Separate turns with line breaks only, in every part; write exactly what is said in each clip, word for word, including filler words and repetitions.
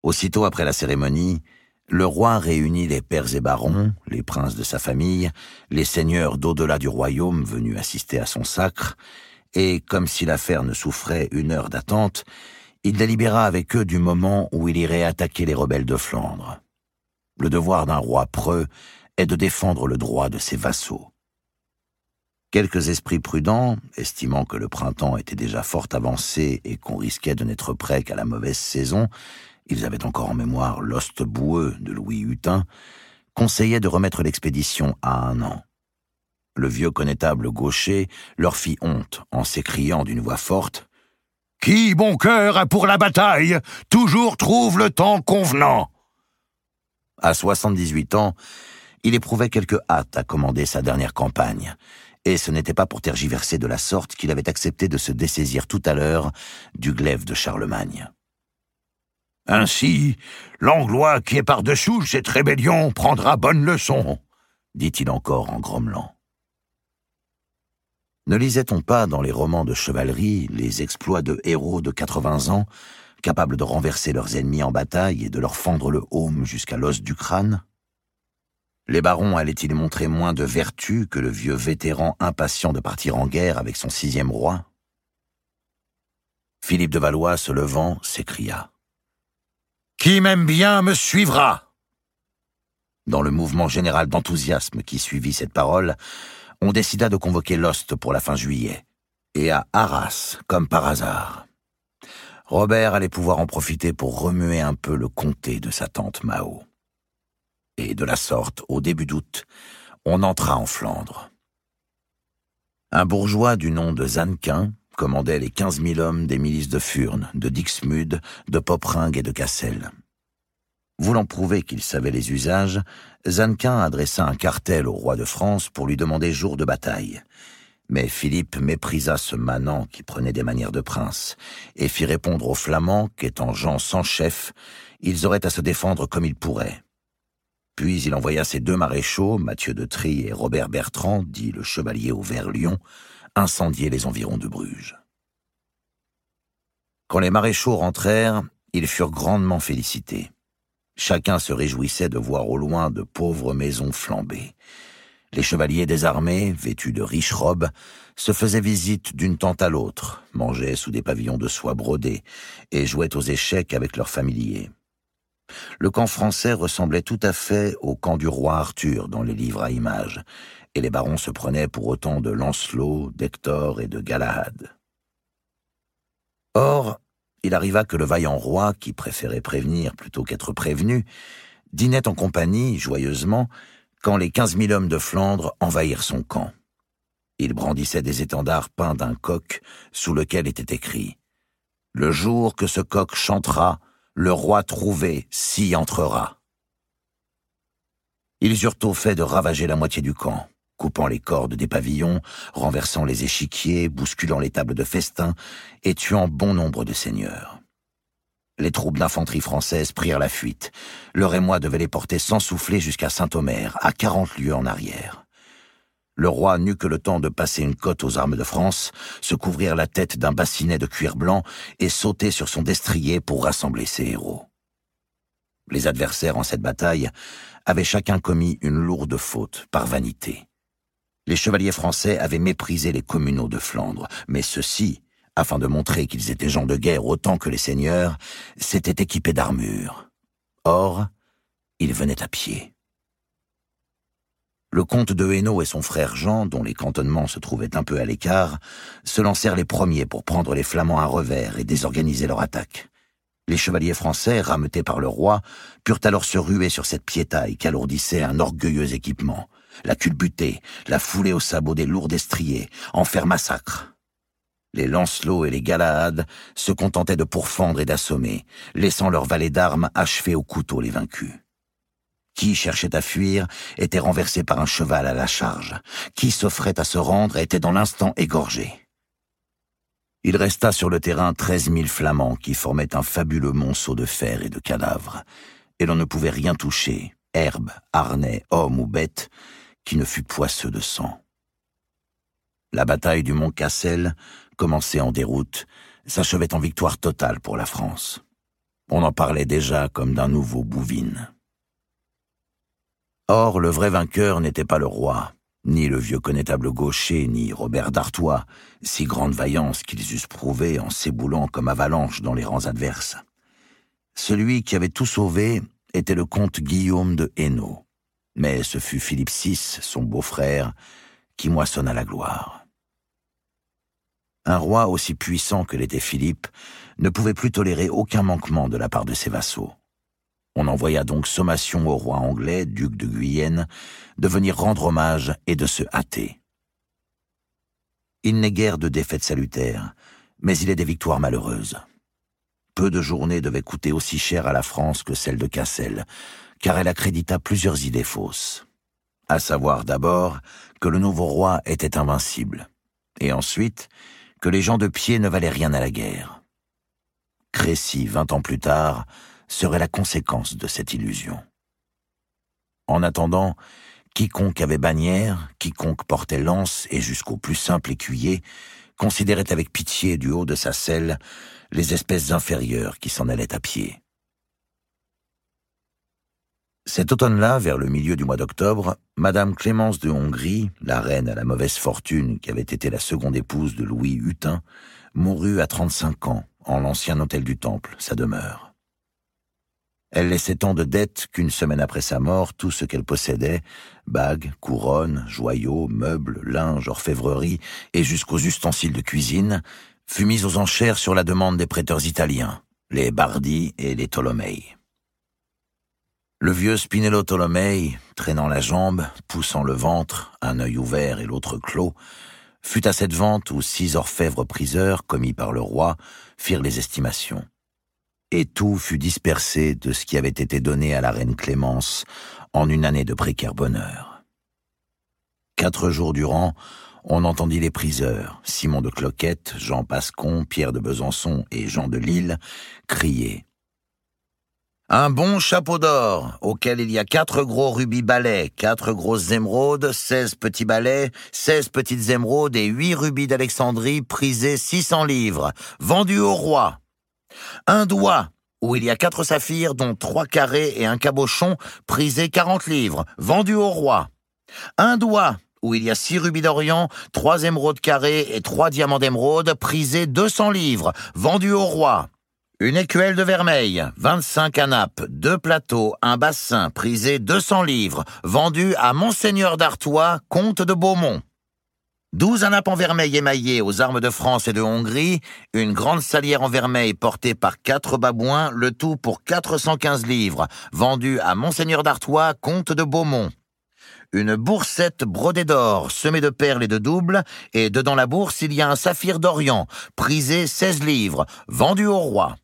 Aussitôt après la cérémonie, le roi réunit les pairs et barons, les princes de sa famille, les seigneurs d'au-delà du royaume venus assister à son sacre, et, comme si l'affaire ne souffrait une heure d'attente, il délibéra avec eux du moment où il irait attaquer les rebelles de Flandre. Le devoir d'un roi preux est de défendre le droit de ses vassaux. Quelques esprits prudents, estimant que le printemps était déjà fort avancé et qu'on risquait de n'être prêt qu'à la mauvaise saison, ils avaient encore en mémoire l'ost boueux de Louis Hutin, conseillaient de remettre l'expédition à un an. Le vieux connétable gaucher leur fit honte en s'écriant d'une voix forte « Qui, bon cœur, a pour la bataille, toujours trouve le temps convenant !» À soixante-dix-huit ans, il éprouvait quelque hâte à commander sa dernière campagne, et ce n'était pas pour tergiverser de la sorte qu'il avait accepté de se dessaisir tout à l'heure du glaive de Charlemagne. « Ainsi, l'Anglois qui est par-dessous cette rébellion prendra bonne leçon, » dit-il encore en grommelant. Ne lisait-on pas dans les romans de chevalerie les exploits de héros de quatre-vingts ans, capables de renverser leurs ennemis en bataille et de leur fendre le haume jusqu'à l'os du crâne? Les barons allaient-ils montrer moins de vertu que le vieux vétéran impatient de partir en guerre avec son sixième roi? Philippe de Valois, se levant, s'écria « Qui m'aime bien me suivra !» Dans le mouvement général d'enthousiasme qui suivit cette parole, on décida de convoquer l'ost pour la fin juillet, et à Arras, comme par hasard. Robert allait pouvoir en profiter pour remuer un peu le comté de sa tante Mao. Et de la sorte, au début d'août, on entra en Flandre. Un bourgeois du nom de Zannequin commandait les quinze mille hommes des milices de Furnes, de Dixmude, de Poperingue et de Cassel. Voulant prouver qu'il savait les usages, Zannequin adressa un cartel au roi de France pour lui demander jour de bataille. Mais Philippe méprisa ce manant qui prenait des manières de prince et fit répondre aux Flamands qu'étant gens sans chef, ils auraient à se défendre comme ils pourraient. Puis il envoya ses deux maréchaux, Mathieu de Trie et Robert Bertrand, dit le chevalier au vert lion, incendier les environs de Bruges. Quand les maréchaux rentrèrent, ils furent grandement félicités. Chacun se réjouissait de voir au loin de pauvres maisons flamber. Les chevaliers désarmés, vêtus de riches robes, se faisaient visite d'une tente à l'autre, mangeaient sous des pavillons de soie brodée et jouaient aux échecs avec leurs familiers. Le camp français ressemblait tout à fait au camp du roi Arthur dans les livres à images, et les barons se prenaient pour autant de Lancelot, d'Hector et de Galahad. Or, il arriva que le vaillant roi, qui préférait prévenir plutôt qu'être prévenu, dînait en compagnie, joyeusement, quand les quinze mille hommes de Flandre envahirent son camp. Il brandissait des étendards peints d'un coq sous lequel était écrit « Le jour que ce coq chantera, le roi trouvé s'y entrera. » Ils eurent au fait de ravager la moitié du camp, coupant les cordes des pavillons, renversant les échiquiers, bousculant les tables de festin et tuant bon nombre de seigneurs. Les troupes d'infanterie française prirent la fuite. Leur émoi devait les porter sans souffler jusqu'à Saint-Omer, à quarante lieues en arrière. Le roi n'eut que le temps de passer une cotte aux armes de France, se couvrir la tête d'un bassinet de cuir blanc et sauter sur son destrier pour rassembler ses héros. Les adversaires en cette bataille avaient chacun commis une lourde faute par vanité. Les chevaliers français avaient méprisé les communaux de Flandre, mais ceux-ci, afin de montrer qu'ils étaient gens de guerre autant que les seigneurs, s'étaient équipés d'armures. Or, ils venaient à pied. Le comte de Hainaut et son frère Jean, dont les cantonnements se trouvaient un peu à l'écart, se lancèrent les premiers pour prendre les Flamands à revers et désorganiser leur attaque. Les chevaliers français, rameutés par le roi, purent alors se ruer sur cette piétaille qu'alourdissait un orgueilleux équipement, la culbuter, la fouler au sabot des lourds destriers, en faire massacre. Les Lancelot et les Galahad se contentaient de pourfendre et d'assommer, laissant leurs valets d'armes achever au couteau les vaincus. Qui cherchait à fuir était renversé par un cheval à la charge. Qui s'offrait à se rendre était dans l'instant égorgé. Il resta sur le terrain treize mille Flamands qui formaient un fabuleux monceau de fer et de cadavres, et l'on ne pouvait rien toucher, herbe, harnais, homme ou bête, qui ne fût poisseux de sang. La bataille du mont Cassel, commencée en déroute, s'achevait en victoire totale pour la France. On en parlait déjà comme d'un nouveau Bouvines. Or, le vrai vainqueur n'était pas le roi, ni le vieux connétable gaucher, ni Robert d'Artois, si grande vaillance qu'ils eussent prouvé en s'éboulant comme avalanche dans les rangs adverses. Celui qui avait tout sauvé était le comte Guillaume de Hainaut, mais ce fut Philippe six, son beau-frère, qui moissonna la gloire. Un roi aussi puissant que l'était Philippe ne pouvait plus tolérer aucun manquement de la part de ses vassaux. On envoya donc sommation au roi anglais, duc de Guyenne, de venir rendre hommage et de se hâter. Il n'est guère de défaites salutaires, mais il est des victoires malheureuses. Peu de journées devaient coûter aussi cher à la France que celle de Cassel, car elle accrédita plusieurs idées fausses. À savoir d'abord que le nouveau roi était invincible, et ensuite que les gens de pied ne valaient rien à la guerre. Crécy, vingt ans plus tard, serait la conséquence de cette illusion. En attendant, quiconque avait bannière, quiconque portait lance et jusqu'au plus simple écuyer, considérait avec pitié du haut de sa selle les espèces inférieures qui s'en allaient à pied. Cet automne-là, vers le milieu du mois d'octobre, Madame Clémence de Hongrie, la reine à la mauvaise fortune qui avait été la seconde épouse de Louis Hutin, mourut à trente-cinq ans, en l'ancien hôtel du Temple, sa demeure. Elle laissait tant de dettes qu'une semaine après sa mort, tout ce qu'elle possédait, bagues, couronnes, joyaux, meubles, linge, orfèvrerie et jusqu'aux ustensiles de cuisine, fut mise aux enchères sur la demande des prêteurs italiens, les Bardi et les Tolomei. Le vieux Spinello Tolomei, traînant la jambe, poussant le ventre, un œil ouvert et l'autre clos, fut à cette vente où six orfèvres priseurs, commis par le roi, firent les estimations. Et tout fut dispersé de ce qui avait été donné à la reine Clémence en une année de précaire bonheur. Quatre jours durant, on entendit les priseurs, Simon de Cloquette, Jean Pascon, Pierre de Besançon et Jean de Lille, crier « Un bon chapeau d'or, auquel il y a quatre gros rubis balais, quatre grosses émeraudes, seize petits balais, seize petites émeraudes et huit rubis d'Alexandrie, prisés six cents livres, vendus au roi. Un doigt, où il y a quatre saphirs, dont trois carrés et un cabochon, prisés quarante livres, vendus au roi. Un doigt, où il y a six rubis d'Orient, trois émeraudes carrées et trois diamants d'émeraude, prisés deux cents livres, vendus au roi. Une écuelle de vermeil, vingt-cinq anappes, deux plateaux, un bassin, prisé deux cents livres, vendu à Monseigneur d'Artois, comte de Beaumont. Douze anappes en vermeil émaillées aux armes de France et de Hongrie, une grande salière en vermeil portée par quatre babouins, le tout pour quatre cent quinze livres, vendu à Monseigneur d'Artois, comte de Beaumont. Une boursette brodée d'or, semée de perles et de doubles, et dedans la bourse il y a un saphir d'Orient, prisé seize livres, vendu au roi.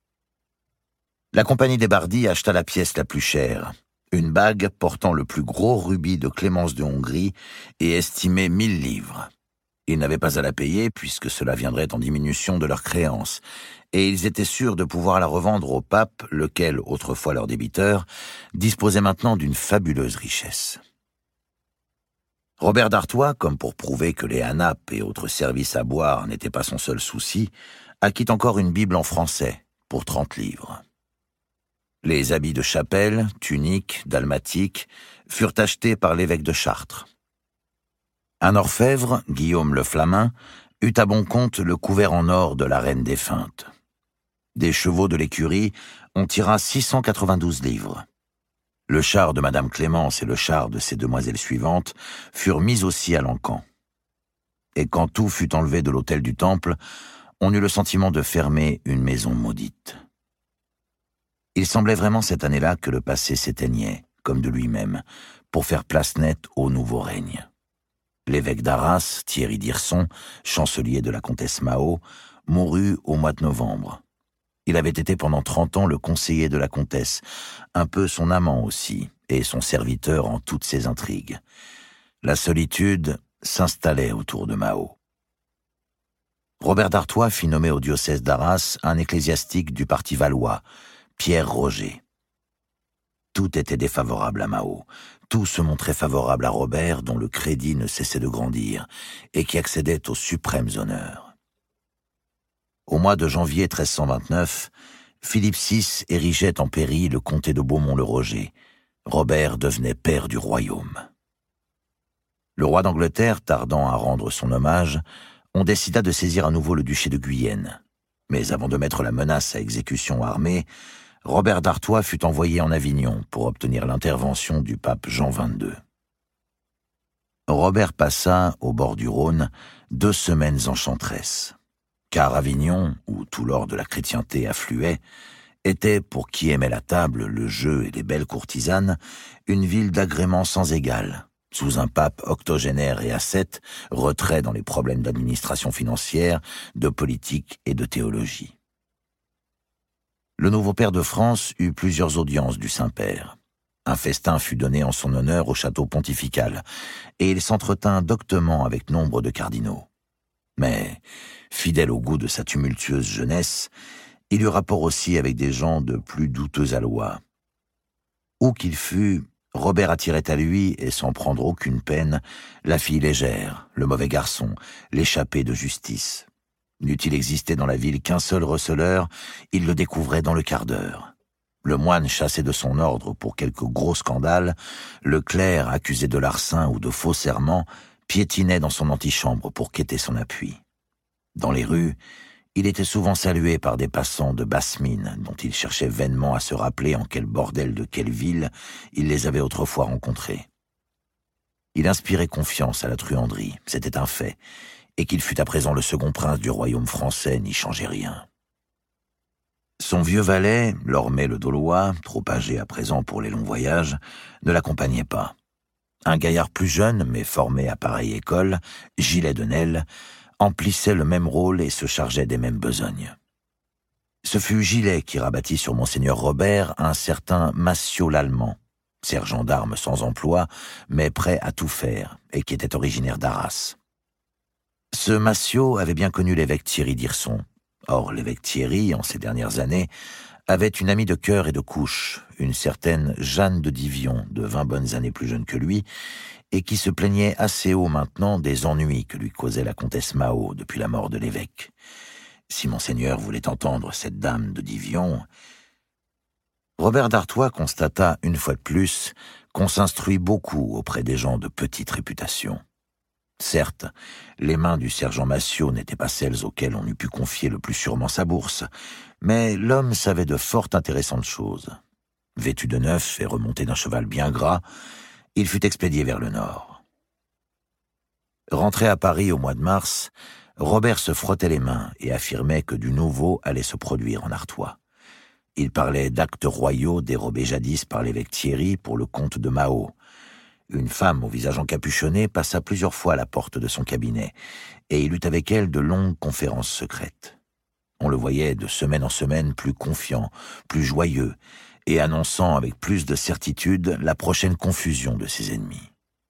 La compagnie des Bardi acheta la pièce la plus chère, une bague portant le plus gros rubis de Clémence de Hongrie et estimée mille livres. Ils n'avaient pas à la payer puisque cela viendrait en diminution de leurs créances, et ils étaient sûrs de pouvoir la revendre au pape, lequel, autrefois leur débiteur, disposait maintenant d'une fabuleuse richesse. Robert d'Artois, comme pour prouver que les anappes et autres services à boire n'étaient pas son seul souci, acquit encore une Bible en français, pour trente livres. Les habits de chapelle, tuniques, dalmatiques, furent achetés par l'évêque de Chartres. Un orfèvre, Guillaume le Flamin, eut à bon compte le couvert en or de la reine défunte. Des chevaux de l'écurie, on tira six cent quatre-vingt-douze livres. Le char de Madame Clémence et le char de ses demoiselles suivantes furent mis aussi à l'encan. Et quand tout fut enlevé de l'hôtel du Temple, on eut le sentiment de fermer une maison maudite. Il semblait vraiment cette année-là que le passé s'éteignait, comme de lui-même, pour faire place nette au nouveau règne. L'évêque d'Arras, Thierry d'Hirson, chancelier de la comtesse Mao, mourut au mois de novembre. Il avait été pendant trente ans le conseiller de la comtesse, un peu son amant aussi, et son serviteur en toutes ses intrigues. La solitude s'installait autour de Mao. Robert d'Artois fit nommer au diocèse d'Arras un ecclésiastique du parti valois, Pierre Roger. Tout était défavorable à Mao, tout se montrait favorable à Robert, dont le crédit ne cessait de grandir, et qui accédait aux suprêmes honneurs. Au mois de janvier mille trois cent vingt-neuf, Philippe six érigeait en pairie le comté de Beaumont-le-Roger. Robert devenait père du royaume. Le roi d'Angleterre, tardant à rendre son hommage, on décida de saisir à nouveau le duché de Guyenne. Mais avant de mettre la menace à exécution armée, Robert d'Artois fut envoyé en Avignon pour obtenir l'intervention du pape Jean vingt-deux. Robert passa, au bord du Rhône, deux semaines enchanteresses. Car Avignon, où tout l'or de la chrétienté affluait, était, pour qui aimait la table, le jeu et les belles courtisanes, une ville d'agrément sans égal, sous un pape octogénaire et ascète, retrait dans les problèmes d'administration financière, de politique et de théologie. Le nouveau pair de France eut plusieurs audiences du Saint-Père. Un festin fut donné en son honneur au château pontifical, et il s'entretint doctement avec nombre de cardinaux. Mais, fidèle au goût de sa tumultueuse jeunesse, il eut rapport aussi avec des gens de plus douteux aloi. Où qu'il fût, Robert attirait à lui, et sans prendre aucune peine, la fille légère, le mauvais garçon, l'échappé de justice. N'eût-il existé dans la ville qu'un seul receleur, il le découvrait dans le quart d'heure. Le moine chassé de son ordre pour quelque gros scandale, le clerc accusé de larcin ou de faux serment, piétinait dans son antichambre pour quêter son appui. Dans les rues, il était souvent salué par des passants de basse mine, dont il cherchait vainement à se rappeler en quel bordel de quelle ville il les avait autrefois rencontrés. Il inspirait confiance à la truanderie, c'était un fait, et qu'il fût à présent le second prince du royaume français n'y changeait rien. Son vieux valet, Lormet le Dolois, trop âgé à présent pour les longs voyages, ne l'accompagnait pas. Un gaillard plus jeune, mais formé à pareille école, Gilet de Nesle, emplissait le même rôle et se chargeait des mêmes besognes. Ce fut Gilet qui rabattit sur monseigneur Robert un certain Massiot l'Allemand, sergent d'armes sans emploi, mais prêt à tout faire, et qui était originaire d'Arras. Ce Massiot avait bien connu l'évêque Thierry d'Hirson. Or, l'évêque Thierry, en ces dernières années, avait une amie de cœur et de couche, une certaine Jeanne de Divion, de vingt bonnes années plus jeune que lui, et qui se plaignait assez haut maintenant des ennuis que lui causait la comtesse Mao depuis la mort de l'évêque. Si monseigneur voulait entendre cette dame de Divion... Robert d'Artois constata, une fois de plus, qu'on s'instruit beaucoup auprès des gens de petite réputation. Certes, les mains du sergent Massiot n'étaient pas celles auxquelles on eût pu confier le plus sûrement sa bourse, mais l'homme savait de fort intéressantes choses. Vêtu de neuf et remonté d'un cheval bien gras, il fut expédié vers le nord. Rentré à Paris au mois de mars, Robert se frottait les mains et affirmait que du nouveau allait se produire en Artois. Il parlait d'actes royaux dérobés jadis par l'évêque Thierry pour le comte de Mao. Une femme au visage encapuchonné passa plusieurs fois à la porte de son cabinet, et il eut avec elle de longues conférences secrètes. On le voyait de semaine en semaine plus confiant, plus joyeux, et annonçant avec plus de certitude la prochaine confusion de ses ennemis.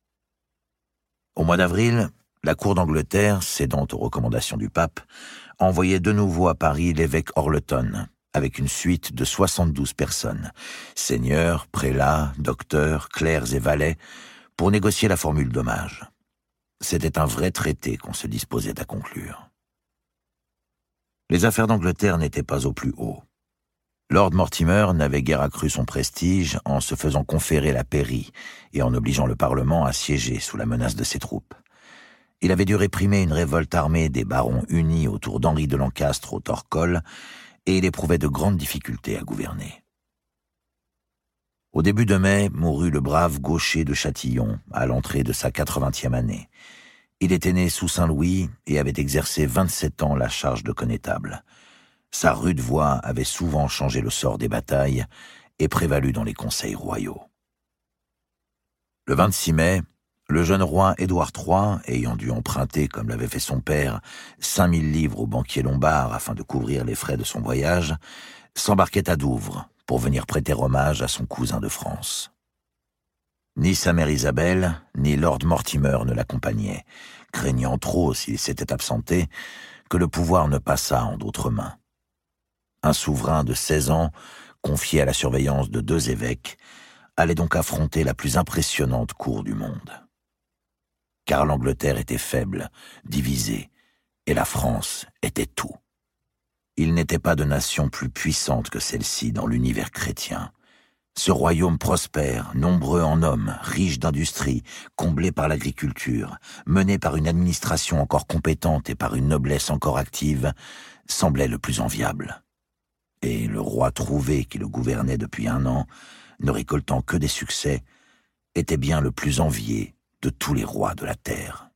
Au mois d'avril, la cour d'Angleterre, cédant aux recommandations du pape, envoyait de nouveau à Paris l'évêque Orleton, avec une suite de soixante-douze personnes, seigneurs, prélats, docteurs, clercs et valets, pour négocier la formule d'hommage. C'était un vrai traité qu'on se disposait à conclure. Les affaires d'Angleterre n'étaient pas au plus haut. Lord Mortimer n'avait guère accru son prestige en se faisant conférer la pairie et en obligeant le Parlement à siéger sous la menace de ses troupes. Il avait dû réprimer une révolte armée des barons unis autour d'Henri de Lancastre au Torcol, et il éprouvait de grandes difficultés à gouverner. Au début de mai, mourut le brave Gaucher de Châtillon, à l'entrée de sa quatre-vingtième année. Il était né sous Saint-Louis et avait exercé vingt-sept ans la charge de connétable. Sa rude voix avait souvent changé le sort des batailles et prévalu dans les conseils royaux. Le vingt-six mai, le jeune roi Édouard trois, ayant dû emprunter, comme l'avait fait son père, cinq mille livres au banquier Lombard afin de couvrir les frais de son voyage, s'embarquait à Douvres pour venir prêter hommage à son cousin de France. Ni sa mère Isabelle, ni Lord Mortimer ne l'accompagnaient, craignant trop, s'il s'était absenté, que le pouvoir ne passât en d'autres mains. Un souverain de seize ans, confié à la surveillance de deux évêques, allait donc affronter la plus impressionnante cour du monde. Car l'Angleterre était faible, divisée, et la France était tout. Il n'était pas de nation plus puissante que celle-ci dans l'univers chrétien. Ce royaume prospère, nombreux en hommes, riche d'industrie, comblé par l'agriculture, mené par une administration encore compétente et par une noblesse encore active, semblait le plus enviable. Et le roi trouvé qui le gouvernait depuis un an, ne récoltant que des succès, était bien le plus envié de tous les rois de la terre.